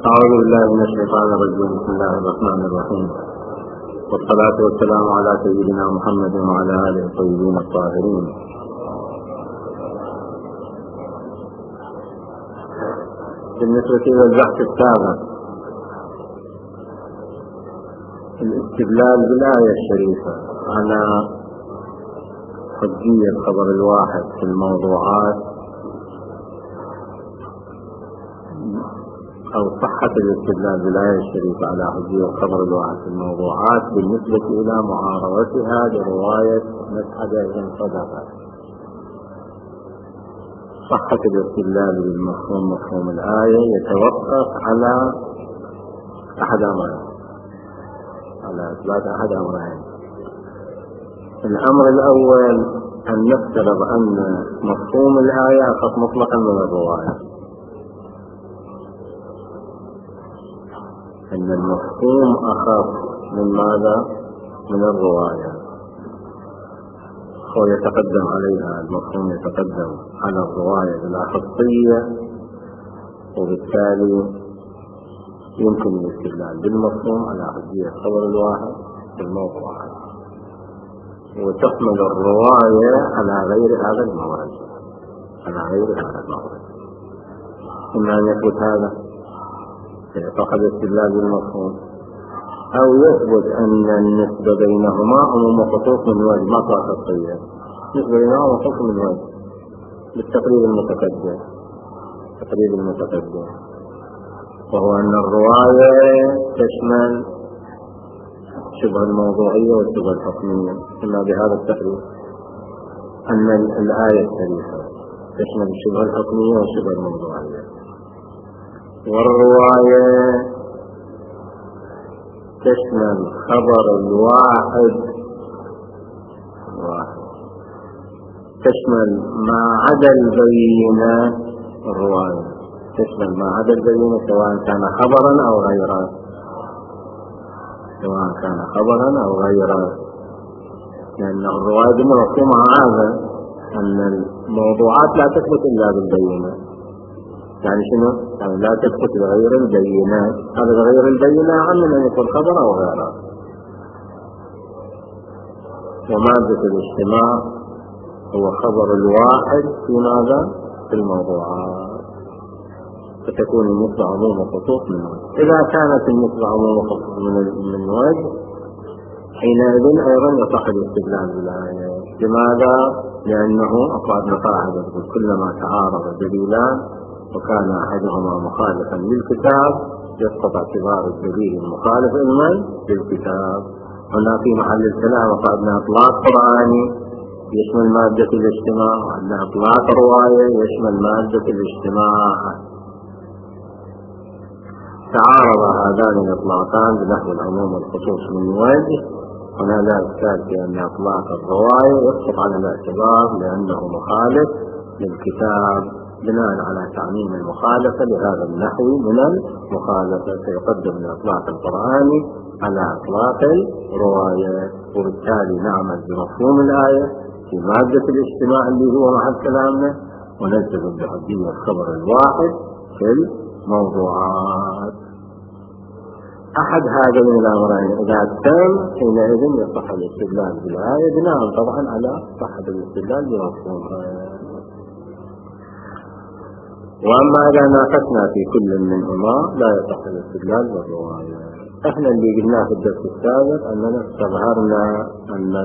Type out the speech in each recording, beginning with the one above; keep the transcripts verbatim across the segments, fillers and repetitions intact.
أعوذ بالله من الشيطان الرجيم. بسم الله الرحمن الرحيم، والصلاة والسلام على سيدنا محمد وعلى آله الطيبين الطاهرين. بالنسبة إلى البحث السابق، الاستدلال بالآية الشريفة على حجية الخبر الواحد في الموضوعات أو صحة الاستدلال بالآية الشريفة على حجية الخبر الواحد في الموضوعات بالنسبة إلى معارضتها لرواية مسعد بن صدقة. صحة الاستدلال بالمفهوم مفهوم الآية يتوقف على أحد أمرين، على إثبات أحد أمرين. الأمر الأول أن نفترض أن مفهوم الآية أخف مطلقا من الرواية، أن المفهوم أخف من ماذا؟ من الرواية. هو يتقدم عليها، المفهوم يتقدم على الرواية بالأخصية، وبالتالي يمكن الاستدلال بالمفهوم على حجية الخبر الواحد في الموضوعات، وتحمل الرواية على غير هذا المورد، على غير هذا المورد. إما أن يثبت هذا فقد استدلال بالمفهوم، أو يثبت أن النسبة بينهما عموم خصوص من وجه، ما صار خصية، النسبة بينهما خصوص من وجه بالتقريب المتقدم. التقريب المتقدم وهو أن الرواية تشمل شبه الموضوعية والشبه الحكمية. إما بهذا التقريب أن الآية الشريفة تشمل الشبه الحكمية والشبه الموضوعية، والرواية تشمل خبر الواحد واحد، تشمل ما عدا البينة. الرواية تشمل ما عدا البينة سواء كان خبرا أو غيره، سواء كان خبرا أو غيره، لأن الرواية بمفهومها هذا أن الموضوعات لا تثبت إلا بالبينة. يعني شنو؟ يعني لا تثبت بغير البينات. هذا غير البينة عن أن يكون خبر أو غيره. ومادة الاجتماع هو خبر الواحد في ماذا؟ في الموضوعات، فتكون النسبة عموم وخصوص من وجه. إذا كانت النسبة عموم وخصوص من وجه، حينئذ أيضا يصح الاستدلال بالآية. لماذا؟ لأنه أقعدنا قاعدة كلما تعارض دليلان وكان أحدهما مخالفا للكتاب يسقط اعتبار الدليل المخالف إلمن للكتاب. هنا في محل الكلام وقعدنا إطلاق قرآني يشمل مادة الاجتماع، وعندنا إطلاق رواية يشمل مادة الاجتماع. تعارض هذان الإطلاقان بنحو العموم والخصوص من وجه، هنا لا إشكال في أن إطلاق الرواية يسقط على الاعتبار لأنه مخالف للكتاب بناء على تعميم المخالفة لهذا النحو من المخالفة، فيقدم الإطلاق القرآني على إطلاق الرواية، وبالتالي نعمل بمفهوم الآية في مادة الاجتماع اللي هو محل كلامنا، ونلتزم بحجية الخبر الواحد في الموضوعات. أحد هذين الأمرين إذا تم حينئذ يصح الاستدلال بالآية بناء طبعا على صحة الاستدلال بمفهومها. وأما إذا ناقشنا في كل منهما لا يصح الاستدلال بالرواية. احنا اللي قلناه في الدرس السابق أننا استظهرنا أن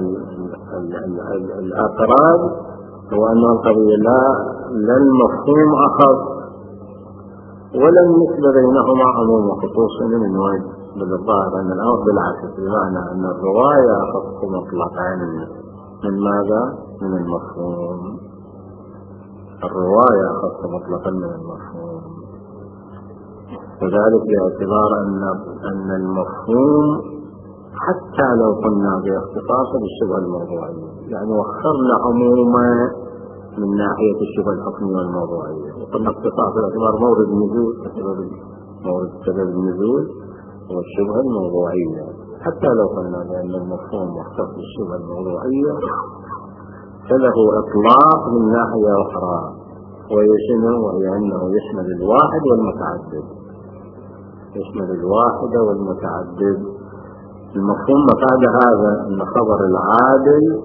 الأقراب هو أن القضية لا لا المفهوم أخف ولا النسبة بينهما عموم وخصوص من وجه، بل الظاهر أن الأمر بالعكس، بمعنى أن الرواية أخف مطلقا من ماذا؟ من المفهوم. الرواية أخف مطلقا من المفهوم، وذلك باعتبار أن أن المفهوم حتى لو قلنا باختصاصه بالشبه الموضوعية، يعني وخرنا عموما من ناحية الشبه الحكمية والموضوعية، وقلنا اختصاص باعتبار مورد النزول، مورد سبب النزول والشبه الموضوعية. حتى لو قلنا بأن المفهوم مختص بالشبه الموضوعية فله إطلاق من ناحية أخرى، ويشمل وهي أنه يشمل الواحد والمتعدد. يشمل الواحد والمتعدد. المفهوم مفاد هذا أن خبر العادل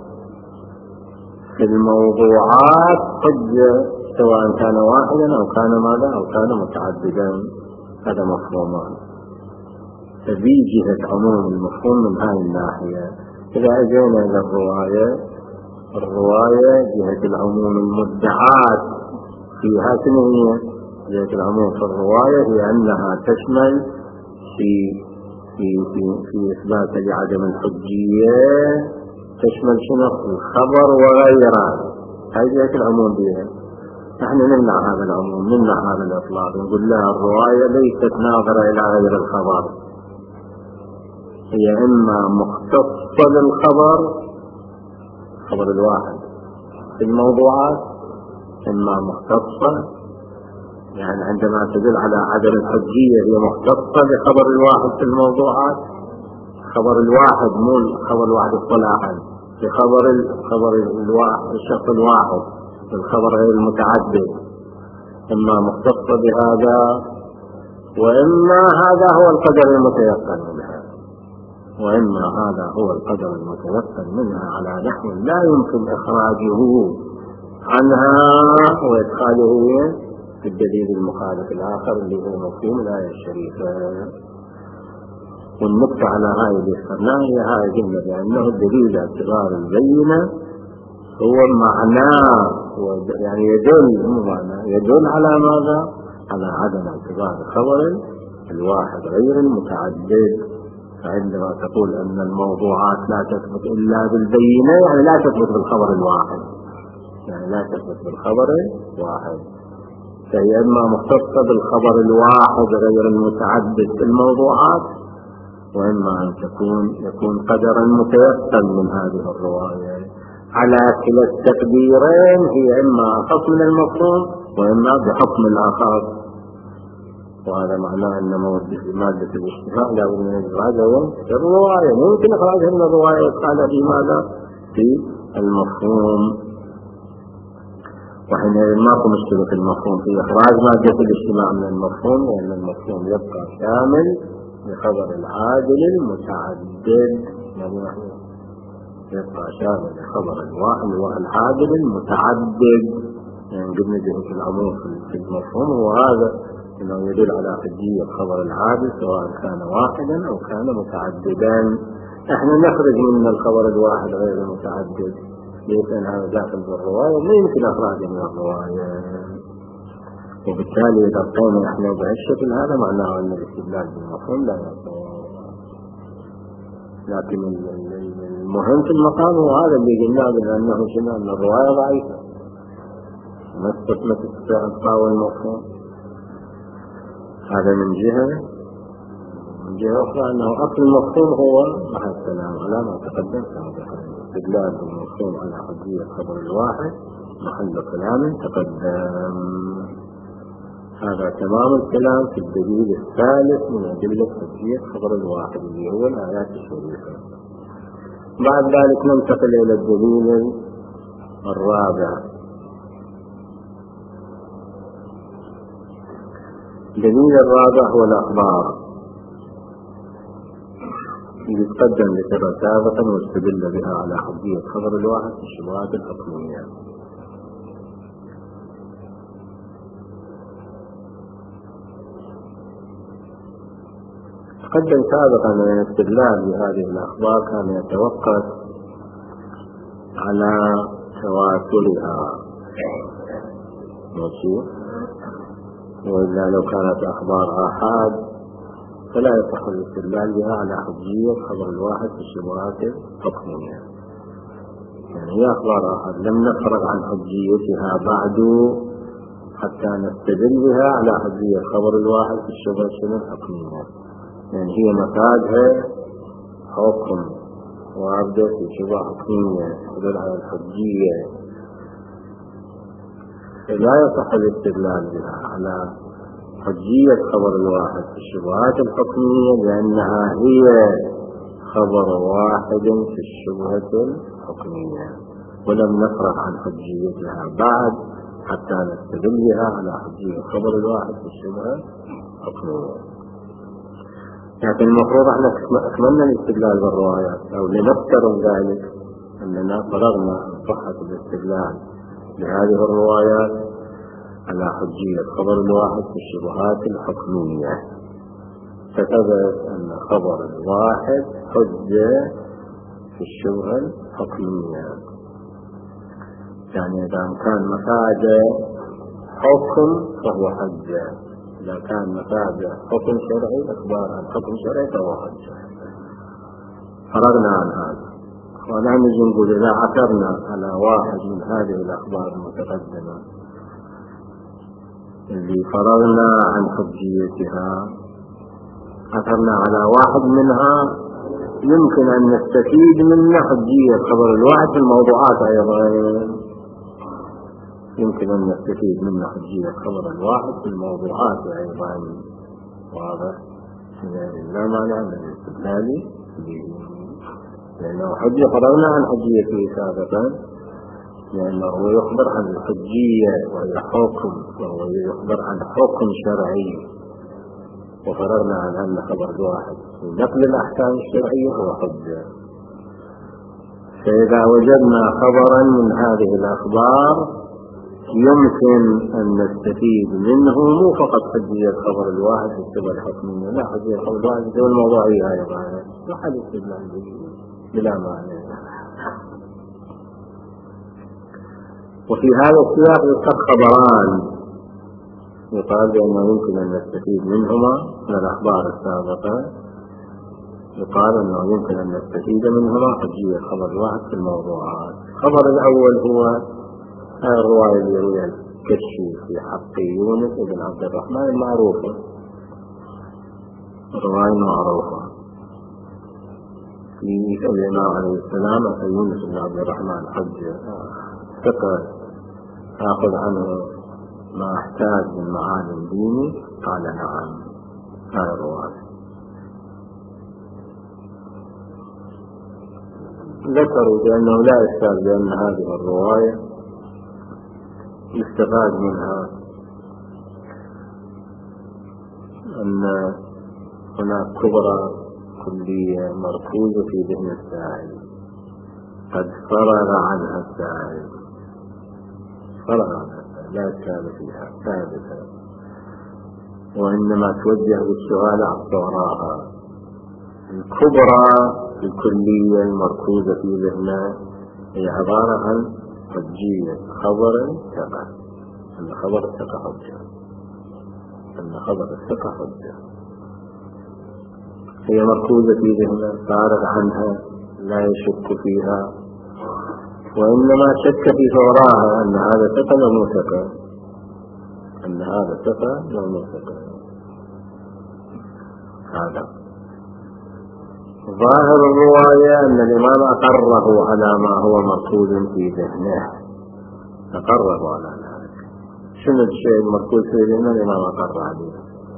في الموضوعات حجة سواء كان واحدا أو كان ماذا أو كان متعددا. هذا مفهومان. فذي جهة عموم المفهوم من هذه الناحية. إذا أجينا إلى الرواية، الرواية جهة العموم المدعاة فيها سنوية. جهة العموم في الرواية هي أنها تشمل في في في في إثبات لعدم الحجية تشمل شنو؟ الخبر وغيره. هذه جهة العموم بها. نحن نمنع هذا العموم، نمنع هذا الإطلاق، نقول لها الرواية ليست ناظرة إلى غير الخبر، هي إما مختصة بالخبر خبر الواحد في الموضوعات، إما مختصة يعني عندما تدل على عدم الحجية هي مختصة بخبر الواحد في الموضوعات. خبر الواحد مو خبر الواحد اصطلاحا، بخبر الخبر الواحد الشخص الواحد، الخبر غير المتعدد، إما مختصة بهذا وإما هذا هو القدر المتيقن منها، وإما هذا هو القدر المتيقن منها على نحو لا يمكن إخراجه عنها وإدخاله في الدليل المخالف الآخر اللي هو مفهوم الآية الشريفة. والنقطة على هاي اللي اخترناها هي هاي قلنا بأنه الدليل اعتبار البينة هو معناه، يعني يدل يدل على ماذا؟ على عدم اعتبار خبر الواحد غير المتعدد. فعندما تقول أن الموضوعات لا تثبت إلا بالبينة يعني لا تثبت بالخبر الواحد، يعني لا تثبت بالخبر الواحد، فهي إما مختصة بالخبر الواحد غير المتعدد في الموضوعات، وإما أن تكون يكون قدرا متيقن من هذه الرواية. على كلا التقديرين هي إما أخف من المفهوم وإما بحكم الآخر. وهذا معناه أن مادة الاشتفاء لا بد من إخراجها في الرواية، ممكن إخراجها من الرواية وإدخالها في ماذا؟ في المفهوم. وحينئذ ماكو مشكلة في المفهوم في إخراج مادة الاجتماع من المفهوم، لأن المفهوم يبقى شامل بخبر العادل المتعدد، يبقى شامل بخبر الواحد والعادل المتعدد. يعني قلنا جهة العموم في المفهوم وهذا إنه يدل على حجية خبر العادل سواء كان واحدا أو كان متعددا. احنا نخرج من الخبر الواحد غير المتعدد، ليس هذا داخل بالرواية ما يمكن أخراجه من الرواية. وبالتالي إذا قيمنا احنا بهالشكل هذا معناه أن الاستدلال بالمفهوم لا يصح. لكن المهم في المقام هو هذا اللي قلناه بأنه شنو؟ أن الرواية ضعيفة ما تستطيع أن تقاوم المفهوم. هذا من جهة. من جهة أخرى أنه أصل المفهوم هو مع السلام على ما تقدم سابقا، استدلال بالمفهوم على حجية خبر الواحد محل كلام تقدم. هذا تمام الكلام في الدليل الثالث من أدلة حجية خبر الواحد اللي هو الآيات الشريفة. بعد ذلك ننتقل إلى الدليل الرابع. الدليل الرابع هو الأخبار اللي تقدم ذكرها سابقا واستدل بها على حجية خبر الواحد في الشبهات الحكمية. تقدم سابقا أن الاستدلال بهذه الأخبار كان يتوقف على تواترها، ماشي؟ وإلا لو كانت أخبار آحاد فلا يصح الاستدلال بها على حجية خبر الواحد في الشبهات الحكمية. يعني هي أخبار آحاد لم نفرغ عن حجيتها بعد حتى نستدل بها على حجية خبر الواحد في الشبهات الحكمية. يعني هي مفادها حكم وعبدة في شبهة حكمية تدل على الحجية، لا يصح الاستدلال بها على حجية خبر الواحد في الشبهات الحكمية لأنها هي خبر واحد في الشبهة الحكمية، ولم نفرغ عن حجيتها بعد حتى نستدل بها على حجية خبر الواحد في الشبهة الحكمية. لكن المفروض احنا أكملنا الاستدلال بالروايات، أو لنفترض ذلك أننا فرغنا عن صحة الاستدلال لهذه الروايات على حجية خبر الواحد في الشبهات الحكمية، فثبت أن خبر الواحد حجة في الشبهة الحكمية. يعني إذا كان مفاده حكم فهو حجة، إذا كان مفاده حكم شرعي أخبار عن حكم شرعي فهو حجة. فرغنا عن هذا، ونحن نقول إذا عثرنا على واحد من هذه الأخبار المتقدمة اللي فرغنا عن حجيتها، عثرنا على واحد منها يمكن أن نستفيد منه حجية خبر الواحد في الموضوعات أيضا، يمكن أن نستفيد منه حجية خبر الواحد في الموضوعات أيضا. واضح؟ لا مانع من الاستدلال به، لأنه حجة فرغنا عن حجيته سابقا، لأنه هو يخبر عن الحجية وهي حكم، وهو يخبر عن حكم شرعي، وفرغنا عن أن خبر الواحد في نقل الأحكام الشرعية هو حجة. فإذا وجدنا خبرا من هذه الأخبار يمكن أن نستفيد منه مو فقط حجية خبر الواحد في الشبه الحكمية، لا، حجية خبر الواحد في الموضوعية أيضا، لا حدث بلا معنى. وفي هذا السياق يذكر خبران يقال بأنه يمكن أن نستفيد منهما من الأخبار السابقة، يقال أنه يمكن أن نستفيد منهما حجية خبر الواحد في الموضوعات. الخبر الأول هو الرواية اللي هي الكشي في حق يونس بن عبد الرحمن المعروفة، رواية معروفة في الإمام عليه السلام أتى يونس بن عبد الرحمن حجة ثقة أخذ عنه ما احتاج من معالم ديني، قال نعم. هذا الرواية ذكروا بأنه لا إشكال بأن هذه الرواية يستفاد منها أن هناك كبرى كلية مركوزة في ذهن السائل قد فرغ عنها السائل، فرغ عنها لا إشكال فيها ثابتة، وإنما توجه بالسؤال عن صغراها. الكبرى الكلية المركوزة في ذهنه هي عبارة عن حجية خبر ثقة، أن خبر الثقة حجة، أن خبر الثقة حجة هي مركوزة في ذهنه، فارغ عنها لا يشك فيها، وإنما شك في ثوراها أن هذا ثقة لو مو ثقة، أن هذا ثقة لو مو ثقة. هذا ظاهر الرواية أن الإمام أقره على ما هو مركوز في ذهنه، أقره على ذلك. شنو الشيء المركوز في ذهنه؟ الإمام أقر عليه.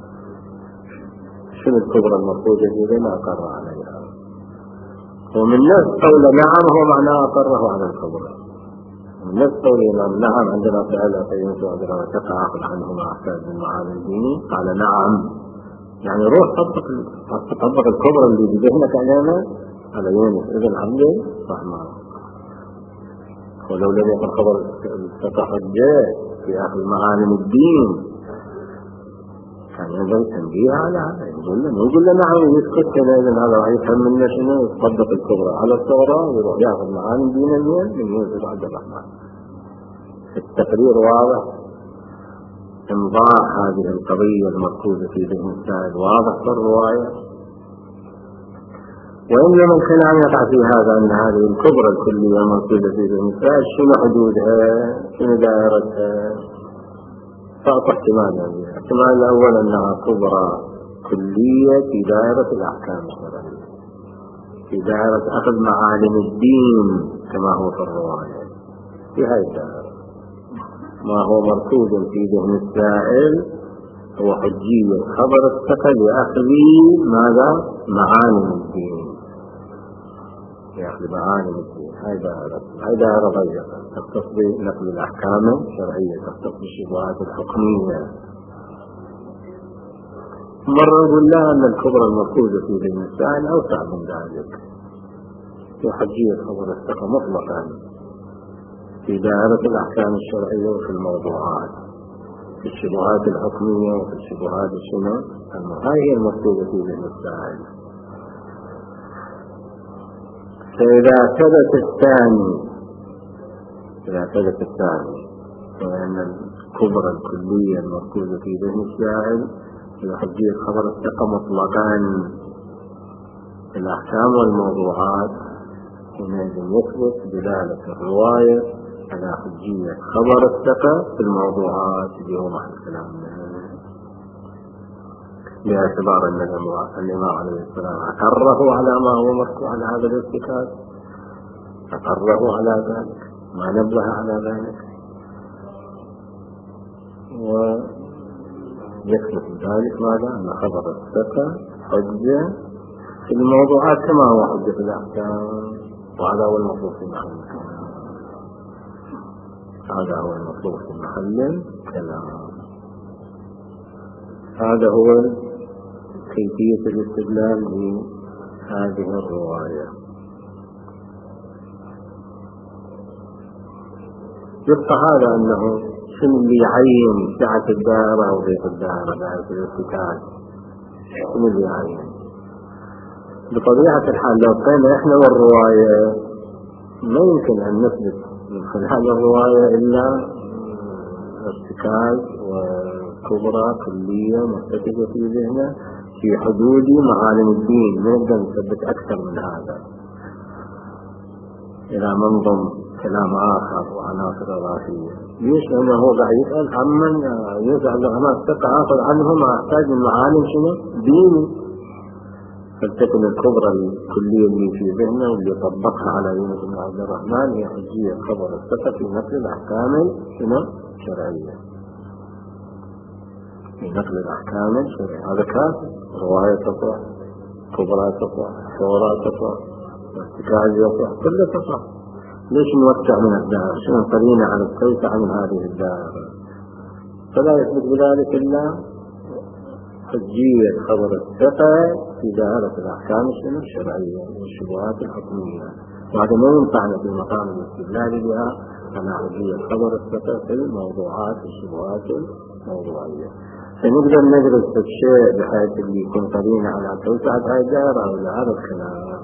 شنو الكبرى المركوزة في ذهنه؟ أقر عليها. ومن نفس قول نعم هو معناه أقره على الكبرى، من نفس قول الإمام نعم عندنا فعل فينسوا عندنا تقع عنهما أحتاج من معاني الديني، قال نعم، يعني روح طبق طبق الكبرى اللي بذهنك علينا على يونس ابن عبد الرحمن. ولو لم يكن خبر الثقة حجة في آخر معالم الدين كان ينبغي تنبيه على هذا، يقول لنا يقول لنا نعم يسكت كذا، إذن هذا راح يفهم منا شنو، يطبق الكبرى على الصغرى ويروح ياخذ معالم دين اليوم من يونس ابن عبد الرحمن. التقرير واضح، انضاع هذه القضية المركوزة في ذهن السائل واضح في الرواية. وإنما الكلام يقع في هذا أن هذه الكبرى الكلية المركوزة في ذهن السائل شنو حدودها، شنو دائرتها، فأعطى احتمالها. الاحتمال الأول أنها كبرى كلية في دائرة الأحكام الشرعية، في دائرة أخذ معالم الدين كما هو في الرواية، في هذه الدائرة ما هو مركوز في ذهن السائل هو حجية خبر الثقة لأخذ ماذا؟ معالم الدين، لأخذ معالم الدين. هذا دائرة ضيقة تختص بنقل الأحكام الشرعية، تختص بالشبهات الحكمية. مرة نقول لا أن الكبرى المركوزة في ذهن السائل أوسع من ذلك، وحجية خبر الثقة مطلقا في دائرة الأحكام الشرعية وفي الموضوعات، في الشبهات الحكمية وفي الشبهات الشنو، هذه المركوزة في ذهن السائل. فإذا ثبت الثاني إذا ثبت الثاني فإن الكبرى الكلية المركوزة في ذهن السائل هي حجية خبر الثقة مطلقا في الأحكام والموضوعات، حينئذ يثبت دلالة الرواية على حجية خبر الثقة في الموضوعات اللي هو محل كلامنا، باعتبار أن الإمام عليه السلام أقره على ما هو مركوز على هذا الارتكاز، أقره على ذلك، ما نبه على ذلك، ويثبت ذلك ماذا؟ أن خبر الثقة حجة في الموضوعات كما هو حجة في الأحكام، وهذا هو المطلوب في محل الكلام. هذا هو المطلوب في محل الكلام. هذا هو كيفية الاستدلال بهذه الرواية. يبقى هذا أنه شنو اللي يعين سعة الدائرة أو ضيق الدائرة، دائرة الارتكاز، شنو اللي يعين؟ بطبيعة الحال لو قلنا إحنا والرواية ما يمكن أن نثبت من خلال الرواية إلا ارتكاز وكبرى كلية مرتكزة في ذهنه في حدود معالم الدين، ما نقدر نثبت أكثر من هذا إلى منظم كلام آخر وعناصر إضافية. ليش؟ لأنه هو قاعد يسأل عمن يسأل العلماء الثقة آخذ عنه ما أحتاج من معالم شنو؟ ديني. فلتكن الكبرى الكلية اللي في ذهنه واللي طبقها على يونس بن عبد الرحمن هي حجية خبر الثقة في نقل الأحكام الشرعية، في نقل الأحكام الشرعية. هذا كافي، رواية تطلع، كبرى تطلع، شورى تطلع، ارتكاز يطلع، كله تطلع. ليش نوسع من الدائرة؟ شنو قرينا على التوسعة من هذه الدائرة؟ فلا يثبت بذلك إلا حجية خبر الثقة في دائرة الأحكام الشرعية والشبهات الحكمية، وهذا ما ينفعنا في مقام الاستدلال بها على حجية خبر الثقة في الموضوعات والشبهات الموضوعية. فنقدر ندرس الشيء بحيث اللي يكون قرينا على توسعة هذه الدائرة ولا هذا الكلام.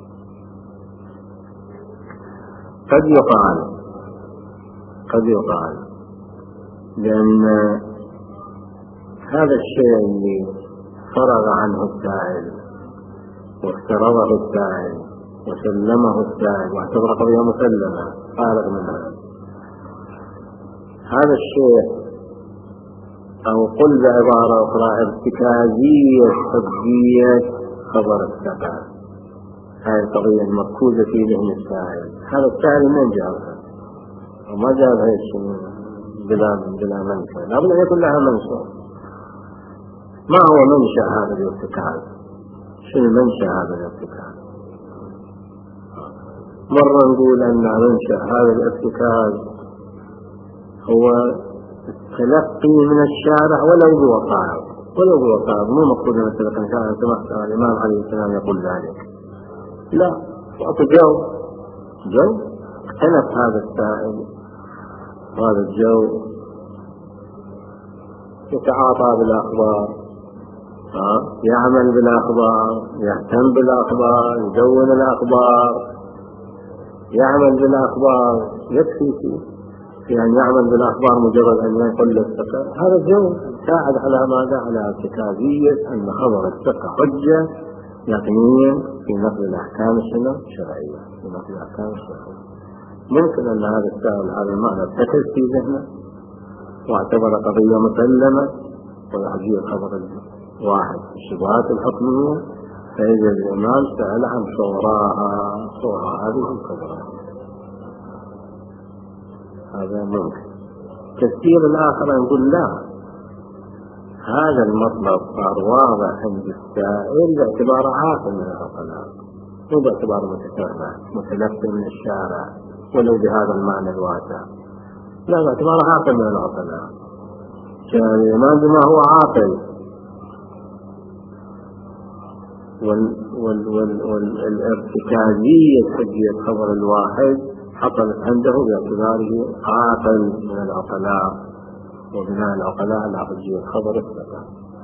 قد يقال قد يقال لأن هذا الشيء اللي فرغ عنه السائل وافترضه السائل وسلمه السائل واعتبر قضية مسلمة فارغ منها، هذا الشيء أو قل بعبارة أخرى ارتكازية حجية خبر الثقة، هذه القضية المركوزة في ذهن السائل. هذا السائل من جابها وما جابها الشيء بلا بلا منشأ، لابد أن يكون لها منشأ. ما هو منشأ هذا الارتكاز؟ شنو منشأ هذا الارتكاز؟ مرة نقول أن منشأ هذا الارتكاز هو التلقي من الشارع ولو بوقائع، ولو بوقائع، مو مقصود أن التلقي من الشارع. سمعت الإمام عليه السلام يقول ذلك، لا، وقت جو جو اختلف هذا السائل، هذا الجو يتعاطى بالأخبار، يعمل بالأخبار، يهتم بالأخبار، يدون الأخبار، يعمل بالأخبار، يكفي فيه في أن يعمل بالأخبار مجرد أن ينقل للثقة. هذا الجو ساعد على ماذا؟ على ارتكازية أن خبر الثقة حجة يقينيا في نقل الأحكام الشرعية، في نقل الأحكام الشرعية. ممكن أن هذا السائل هذا المعنى ارتكز في ذهنه واعتبر قضية مسلمة ويحجي الخبر واحد في الشبهات الحكمية، فإذا الإمام سأل عن صوراها صورة هذه الكبرى، هذا ممكن. تفسير الآخر نقول لا، هذا المطلب صار واضح عند السائل باعتبار عاقل من العقلاء، مو باعتبار متسرع متلقي من الشارع ولو بهذا المعنى الواسع، لا، باعتبار عاقل من العقلاء. كان الإمام بما هو عاقل والارتكازية حجية خبر الواحد حصلت عنده باعتباره عاقل من العقلاء، وبناء العقلاء على حجية خبر الثقة.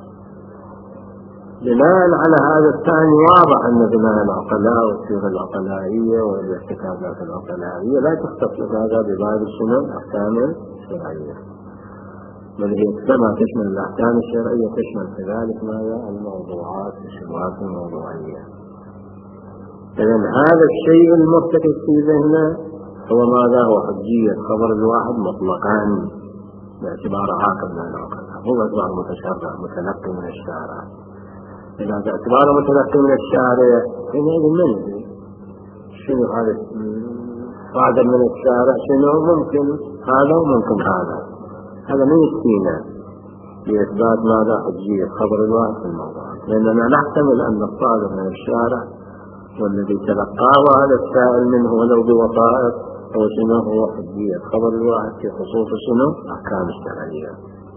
بناء على هذا الثاني واضح أن بناء العقلاء والصيغة العقلائية والارتكازات العقلائية لا تختص هذا بباب شنو الأحكام الشرعية، بل هي كما تشمل الأحكام الشرعية تشمل كذلك ماذا الموضوعات والشبهات الموضوعية. إذن هذا الشيء المرتكز في ذهنه هو ماذا؟ هو حجية خبر الواحد مطلقا باعتبار عاقل من العقلاء، هو باعتبار متشرع متلقي من الشارع. إذا باعتبار متلقي من الشارع حينئذ من يدري شنو هذا صادر من الشارع، شنو ممكن هذا وممكن هذا، هذا من يكفينا لإثبات ماذا حجية خبر الواحد في الموضوع، لأننا نحتمل أن الصادر من الشارع والذي تلقاه هذا السائل منه ولو بوسائط هو شنو هو حجية خبر الواحد في خصوص شنو أحكام الشرعية.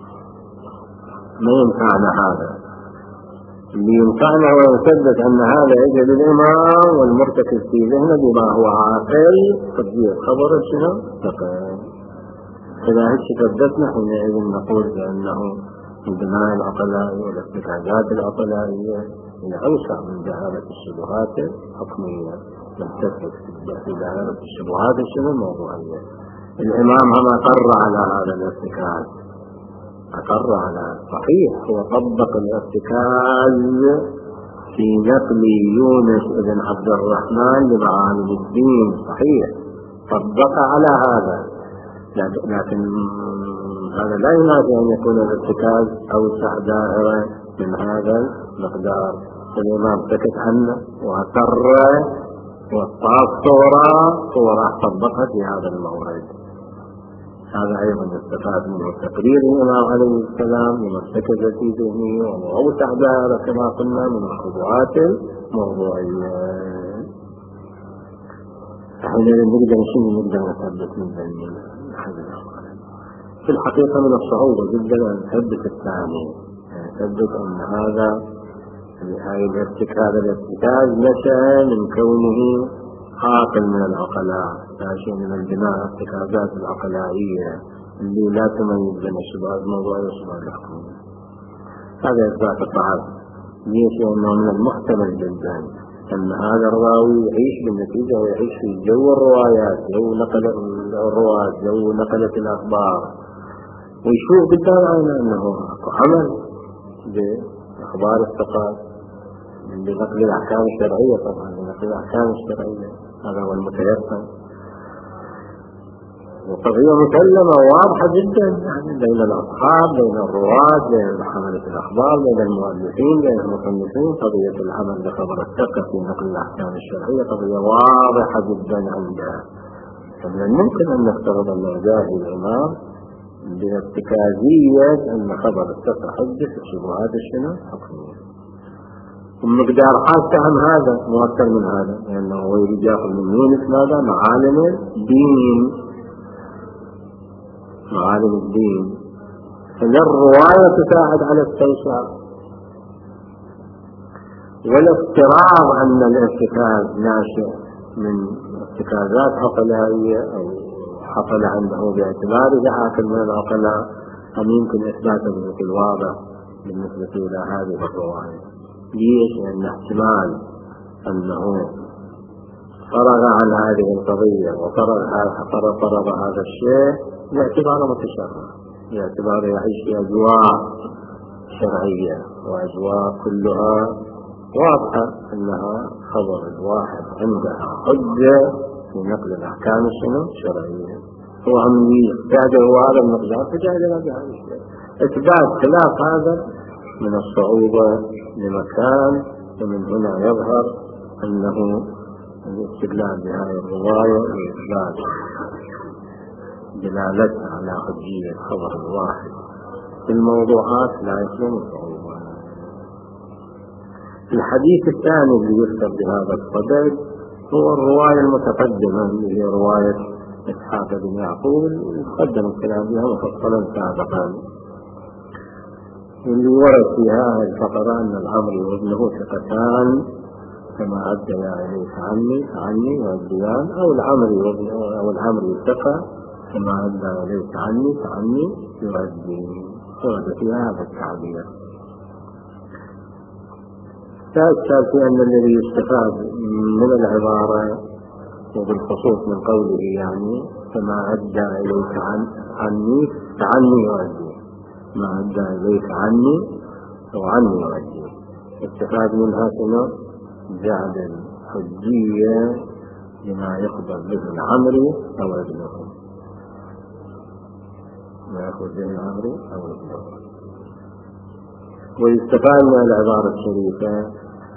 ما ينفعنا هذا، اللي ينفعنا ويثبت أن هذا يجب الإمام والمرتكز في ذهنه بما هو عاقل حجية خبر شنو فقط. إذا هيك ثبتنا حينئذ نقول بأنه من بناء العقلاء والارتكازات العقلائية إلى أوسع من دائرة الشبهات الحكمية، نحتفظ في دائرة الشبهات الشنو الموضوعية. الإمام هم أقر على هذا الارتكاز، أقر على صحيح هو طبق الارتكاز في نقل يونس بن عبد الرحمن لمعالم الدين، صحيح طبق على هذا، لكن هذا لا ينافي أن يكون الارتكاز أوسع دائرة من هذا المقدار. الإمام سكت عنه وأقر وطاف صورة صورة طبقها في هذا المورد. هذا أيضا يستفاد منه تقرير الإمام عليه السلام لما ارتكز في ذهنه وأوسع دائرة كما قلنا من الخطوات الموضوعية. حينئذ نقدر شنو نقدر نثبت من ذهننا في الحقيقة من الصعوبة جدا أن نثبت الثاني، نثبت أن هذا هاي الارتكاز الارتكاز نشأ من كونه عاقل من العقلاء، لا شيء من البناء الارتكازات العقلائية اللي لا تميز بين الشبهات الموضوعية والشبهات الحكمية. هذا إثبات صعب، ليش؟ لأنه من المحتمل جدا أن هذا الراوي يعيش بالنتيجة ويعيش في جو الروايات، جو نقل الرواة، جو نقلة الأخبار، ويشوف قدام عينه أنه عمل بأخبار الثقات بنقل الأحكام الشرعية، طبعا بنقل الأحكام الشرعية هذا هو المتيقن، وقضية مسلمة واضحة جدا يعني بين الأصحاب بين الرواة بين حملة الأخبار بين المؤلفين بين المصنفين. قضية العمل بخبر الثقة في نقل الأحكام الشرعية قضية واضحة جدا عندها. فمن الممكن أن نفترض أن جاهل الإمام بارتكازية أن خبر الثقة حجة في الشبهات الشنو حكمية، ومقدار حاسة عن هذا مؤثر من هذا، لأنه هو يريد يأخذ من يونس ماذا؟ معالم الدين، معالم الدين. فإن الرواية تساعد على التوسع، والافتراض أن الارتكاز ناشئ من ارتكازات عقلائية أو حصل عنده باعتباره عاقل من العقلاء، أم يمكن إثباته بشكل واضح بالنسبة إلى هذه الرواية. ليش؟ لأن احتمال أنه فرغ عن هذه القضية وفرغ فرغ هذا الشيء باعتباره متشرع، باعتباره يعيش في أجواء شرعية وأجواء كلها واضحة أنها خبر الواحد عندها حجة في نقل الأحكام الشرعية، هو هم يحتاجه هذا المقدار فجاء بهذا الشيء. إثبات خلاف هذا من الصعوبة لمكان، ومن هنا يظهر أنه الاستدلال بهذه الرواية وإثبات دلالتها على حجية خبر الواحد في الموضوعات لا يسلم صعوبة. الحديث الثاني اللي يذكر بهذا الصدد هو الرواية المتقدمة اللي هي رواية إسحاق بن يعقوب، يقدم الكلام بها مفصلا سابقا. اللي ورد في هذه الفقرة أن العمري وابنه ثقتان كما أدى إليك عني عني والديان، أو العمري وابنه أو العمري ثقة كما أدى إليك عني عني يؤدي، ورد في هذا التعبير. لا إشكال في أن الذي يستفاد من العبارة وبالخصوص من قوله يعني كما أدى إليك عن عني عني يؤدي، ما أدى إليك عني وعني يؤدي، استفاد منها شنو؟ جعل الحجية لما يخبر به العمري أو ابنه، ما يخبر به العمري أو ابنه. ويستفاد من العبارة الشريفة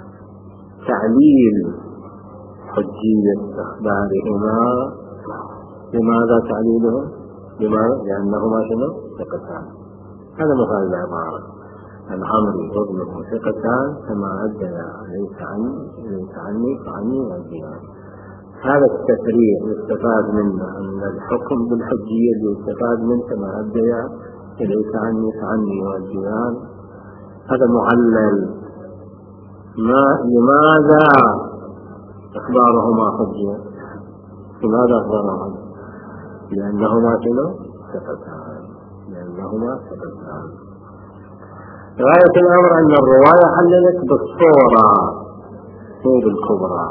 تعليل حجية أخبارهما. لماذا تعليلهم؟ لماذا؟ لأنهما شنو؟ ثقتان. هذا مفاد العبارة، العمري وابنه ثقتان كما أدى ليس عني ليس عني فعني والديان. هذا التفريع يستفاد منه أن الحكم بالحجية يستفاد منه كما أدى ليس عني فعني والديان. هذا معلل. ما لماذا أخبارهما حجية؟ لماذا أخبارهما؟ لأنهما شنو؟ ثقتان، لأنهما ثقتان. غاية الأمر أن الرواية حللت بالصورة مو بالكبرى،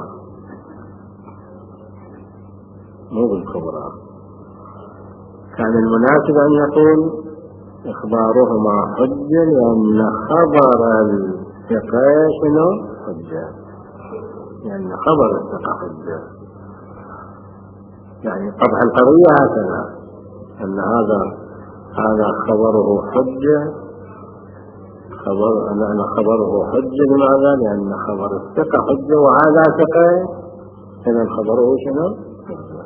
مو بالكبرى. كان المناسب أن يقول إخبارهما حجة لأن خبر الثقة شنو؟ حجة، لأن خبر الثقة حجة. يعني طبع القضية هكذا، أن هذا هذا خبره حجة، خبر أن خبره حجة. لماذا؟ لأن خبر الثقة حجة وهذا ثقة، إذا خبره شنو؟ حجة.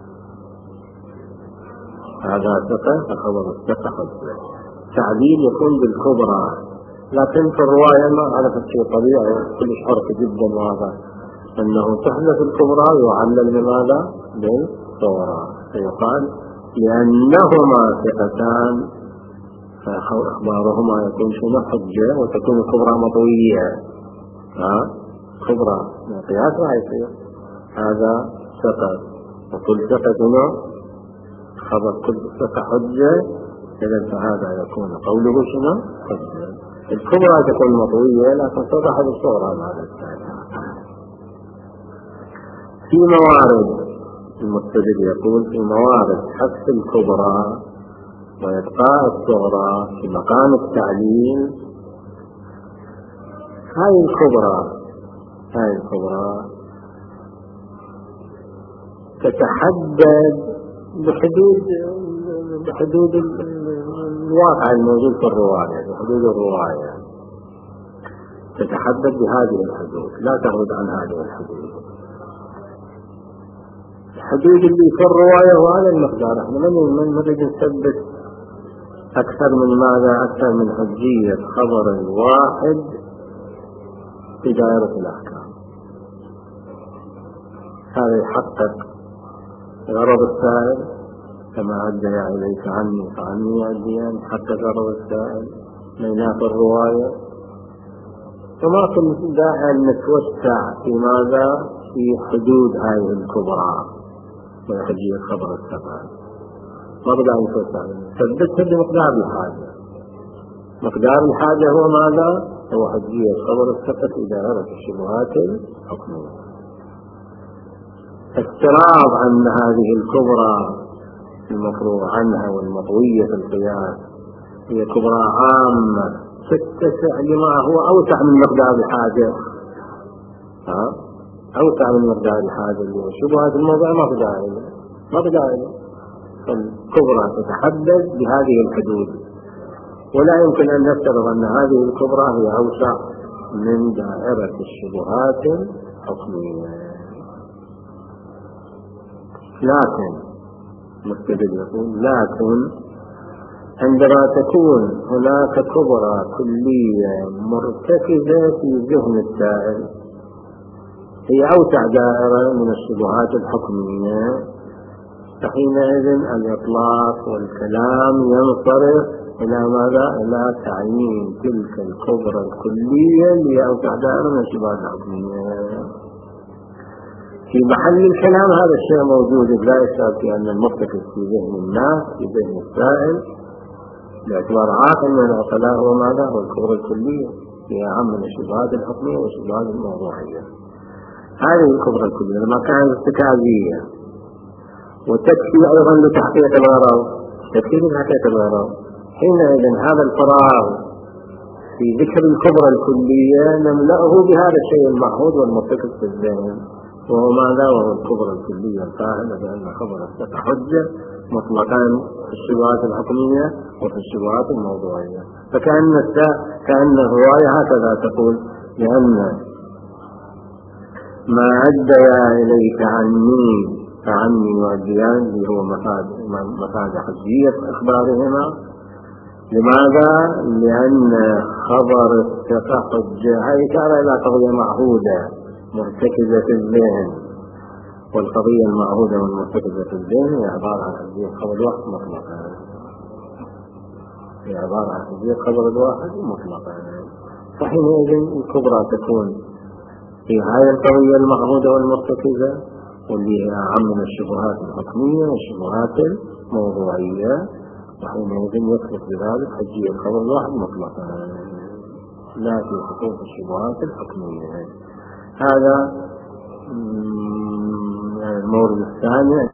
هذا ثقة فخبر الثقة حجة. تعديل يكون بالكبرى، لكن في الرواية ما عرفت شيء طبيعي كل حرف جدا واضح أنه تحدث الكبرى يعلل لماذا؟ بالصورة، فيقال لأنهما ثقتان فأخبارهما يكون شنو؟ حجة، وتكون الكبرى مطوية. ها كبرى قياس ما يصير، هذا ثقة وكل ثقة شنو؟ خبر كل ثقة حجة، إذا فهذا يكون قوله شنو؟ حجة. الكبرى تكون مطوية لكن توضح بالصورة ماذا الثاني. في موارد المستدل يقول في موارد حذف الكبرى وإبقاء الصغرى في مقام التعليل. هذه الكبرى هذه الكبرى تتحدد بحدود بحدود الواقع الموجود في الرواية، بحدود الرواية تتحدد بهذه الحدود، لا تخرج عن هذه الحدود. الحدود اللي في الرواية وهذا المقدار. احنا من نريد نثبت أكثر من ماذا؟ أكثر من حجية خبر الواحد في دائرة الأحكام. هذا يحقق غرض السائل كما أدى إليك عني فعني الديان، يحقق غرض السائل من في الرواية. وما كنت داعي أن نتوسع في ماذا؟ في حدود هذه الكبرى وحجية خبر الثقة. ما بدأ يتوسع، ثبتها بمقدار الحاجة. مقدار الحاجة هو ماذا؟ هو حجية خبر الثقة في دائرة الشبهات الحكمية. افتراض أن هذه الكبرى المفروغ عنها والمطوية في القياس هي كبرى عامة تتسع لما هو أوسع من مقدار الحاجة، ها؟ أوسع من مقدار الحاجة اللي هو شبهات الموضوع ما بداعي ما بداعي. فالكبرى تتحدد بهذه الحدود، ولا يمكن أن نفترض أن هذه الكبرى هي أوسع من دائرة الشبهات الحكمية. لكن مستدل يقول لكن عندما تكون هناك كبرى كلية مرتكزة في ذهن السائل هي أوسع دائرة من الشبهات الحكمية، فحينئذ الإطلاق والكلام ينصرف إلى ماذا؟ إلى تعيين تلك الكبرى الكلية لأوسع دائرة من الشبهات الحكمية. في محل الكلام هذا الشيء موجود، لا يشك في أن المرتكب في ذهن الناس في ذهن السائل باعتبار عاقل من العقلاء هو ماذا؟ هو الكبرى الكلية، هي أهم من الشبهات الحكمية والشبهات الموضوعية. هذه الكبرى الكلية لما كانت ارتكازية وتكفي أيضا لتحقيق الغرض، تكفي لتحقيق الغرض، حينئذ هذا الفراغ في ذكر الكبرى الكلية نملأه بهذا الشيء المعهود والمرتكب في الذهن، وهو ماذا؟ وهو الكبرى الكلية الفاعلة بأن خبر الثقة حجة مطلقا في الشبهات الحكمية وفي الشبهات الموضوعية. فكأن كأن الرواية هكذا تقول: لأن ما أديا إليك عني فعني يؤديان، اللي هو مفاد حجية أخبارهما. لماذا؟ لأن خبر الثقة حجة، هذه إشارة إلى قضية معهودة مرتكزة في الذهن، والقضية المعهودة والمرتكزة في الذهن هي عبارة عن حجية خبر الواحد مطلقا، هي عبارة عن حجية خبر الواحد مطلقا. فحينئذ الكبرى تكون في هذه القضية المعهودة والمرتكزة، واللي هي أعم من الشبهات الحكمية والشبهات الموضوعية، وحينئذ يثبت بذلك حجية خبر الواحد مطلقا لا في خصوص الشبهات الحكمية. هذا المورد الثاني.